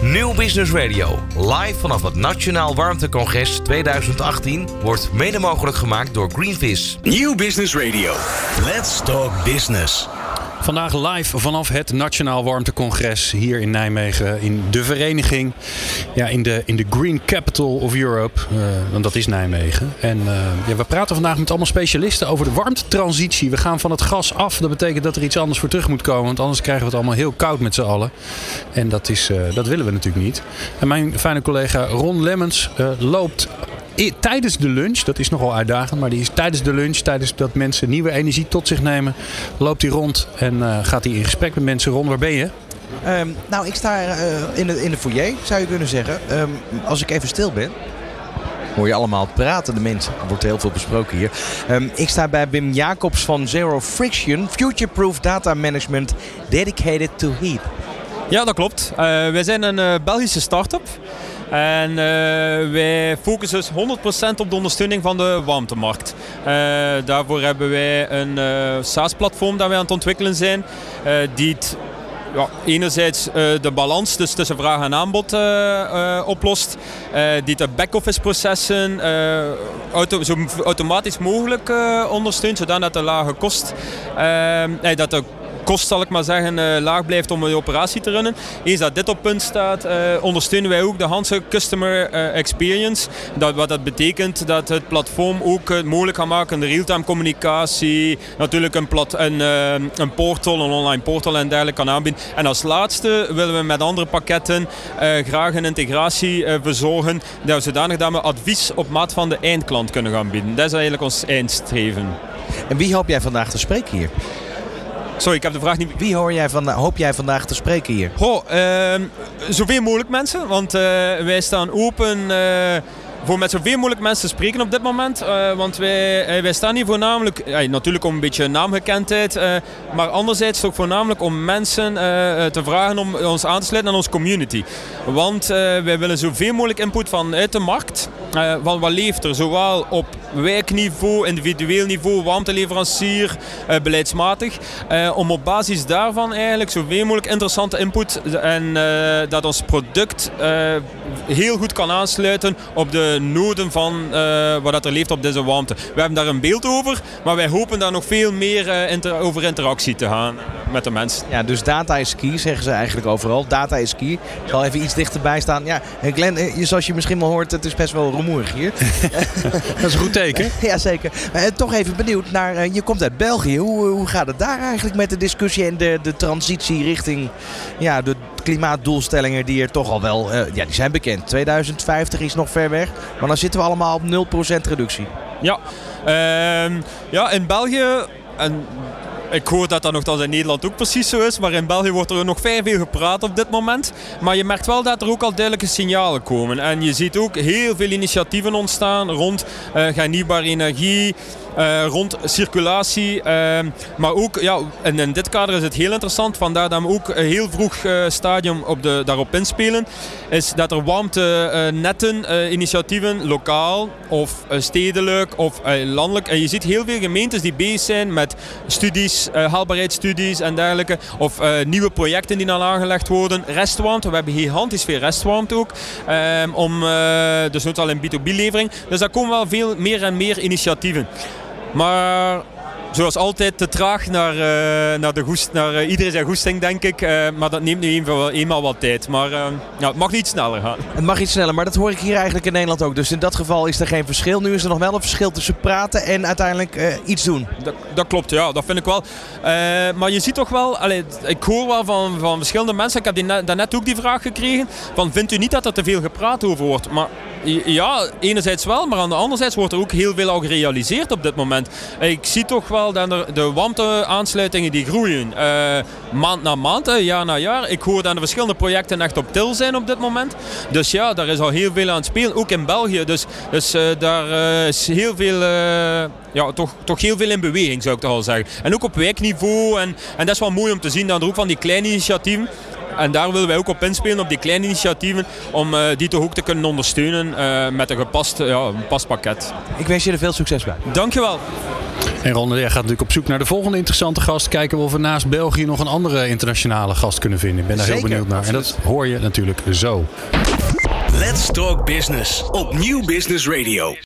Nieuw Business Radio, live vanaf het Nationaal Warmtecongres 2018, wordt mede mogelijk gemaakt door Greenvis. Nieuw Business Radio. Let's talk business. Vandaag live vanaf het Nationaal Warmtecongres hier in Nijmegen. In de vereniging, in de Green Capital of Europe. Want dat is Nijmegen. En we praten vandaag met allemaal specialisten over de warmtetransitie. We gaan van het gas af. Dat betekent dat er iets anders voor terug moet komen. Want anders krijgen we het allemaal heel koud met z'n allen. En dat willen we natuurlijk niet. En mijn fijne collega Ron Lemmens loopt tijdens de lunch, dat is nogal uitdagend, maar die is tijdens de lunch, tijdens dat mensen nieuwe energie tot zich nemen, loopt hij rond en gaat hij in gesprek met mensen. Ron, waar ben je? Ik sta in de foyer, zou je kunnen zeggen. Als ik even stil ben, hoor je allemaal praten, de mensen. Er wordt heel veel besproken hier. Ik sta bij Wim Jacobs van Zero Friction, Future-Proof Data Management, dedicated to heat. Ja, dat klopt. Wij zijn een Belgische start-up. En wij focussen dus 100% op de ondersteuning van de warmtemarkt. Daarvoor hebben wij een SaaS-platform dat wij aan het ontwikkelen zijn. Die enerzijds de balans dus tussen vraag en aanbod oplost. Die de back-office processen zo automatisch mogelijk ondersteunt. Zodat de lage kost, dat de kost, zal ik maar zeggen, laag blijft om de operatie te runnen. Eens dat dit op punt staat, ondersteunen wij ook de Hanse Customer Experience. Wat dat betekent dat het platform ook het mogelijk gaat maken, de real-time communicatie, natuurlijk een portal, een online portal en dergelijke kan aanbieden. En als laatste willen we met andere pakketten graag een integratie verzorgen, zodanig dat we advies op maat van de eindklant kunnen gaan bieden. Dat is eigenlijk ons eindstreven. En wie hoop jij vandaag te spreken hier? Sorry, ik heb de vraag niet. Wie hoop jij vandaag te spreken hier? Zoveel mogelijk mensen, want wij staan open voor met zoveel mogelijk mensen te spreken op dit moment. Want wij staan hier voornamelijk, natuurlijk om een beetje naamgekendheid, maar anderzijds ook voornamelijk om mensen te vragen om ons aan te sluiten aan onze community. Want wij willen zoveel mogelijk input vanuit de markt. Wat leeft er zowel op wijkniveau, individueel niveau, warmteleverancier, beleidsmatig. Om op basis daarvan eigenlijk zoveel mogelijk interessante input en dat ons product heel goed kan aansluiten op de noden van wat er leeft op deze warmte. We hebben daar een beeld over, maar wij hopen daar nog veel meer over interactie te gaan met de mensen. Ja, dus data is key, zeggen ze eigenlijk overal. Data is key. Ik zal even iets dichterbij staan. Ja, Glenn, zoals je misschien wel hoort, het is best wel rumoerig hier. Dat is een goed teken. Ja, zeker. Toch even benieuwd naar, je komt uit België. Hoe gaat het daar eigenlijk met de discussie en de transitie richting de klimaatdoelstellingen die er toch al wel, die zijn bekend. 2050 is nog ver weg, maar dan zitten we allemaal op 0% reductie. Ja, in België, en ik hoor dat nogthans in Nederland ook precies zo is, maar in België wordt er nog vrij veel gepraat op dit moment. Maar je merkt wel dat er ook al duidelijke signalen komen. En je ziet ook heel veel initiatieven ontstaan rond hernieuwbare energie, rond circulatie. Maar ook, en in dit kader is het heel interessant, vandaar dat we ook een heel vroeg stadium daarop inspelen, is dat er warmtenetten, initiatieven, lokaal of stedelijk of landelijk. En je ziet heel veel gemeentes die bezig zijn met studies, haalbaarheidsstudies en dergelijke. Of nieuwe projecten die dan aangelegd worden. Restwarmte, we hebben gigantisch veel restwarmte ook. Dus niet al in B2B-levering. Dus daar komen wel veel meer en meer initiatieven. Maar zoals altijd te traag naar iedereen zijn goesting, denk ik. Maar dat neemt nu eenmaal wat tijd. Maar het mag niet sneller gaan. Het mag iets sneller, maar dat hoor ik hier eigenlijk in Nederland ook. Dus in dat geval is er geen verschil. Nu is er nog wel een verschil tussen praten en uiteindelijk iets doen. Dat klopt, ja. Dat vind ik wel. Maar je ziet toch wel, ik hoor wel van verschillende mensen. Ik heb daarnet ook die vraag gekregen. Vindt u niet dat er te veel gepraat over wordt? Maar ja, enerzijds wel, maar aan de anderzijds wordt er ook heel veel al gerealiseerd op dit moment. Ik zie toch wel dat er de warmteaansluitingen die groeien. Maand na maand, jaar na jaar. Ik hoor dat de verschillende projecten echt op til zijn op dit moment. Dus ja, daar is al heel veel aan het spelen, ook in België. Dus daar is heel veel, toch heel veel in beweging, zou ik toch al zeggen. En ook op wijkniveau. En dat is wel mooi om te zien, dat er ook van die kleine initiatieven. En daar willen wij ook op inspelen, op die kleine initiatieven, om die toch ook te kunnen ondersteunen met een gepast pakket. Ik wens je er veel succes bij. Dankjewel. En Ron gaat natuurlijk op zoek naar de volgende interessante gast. Kijken of we naast België nog een andere internationale gast kunnen vinden. Ik ben daar heel benieuwd naar. En dat hoor je natuurlijk zo. Let's Talk Business op Nieuw Business Radio.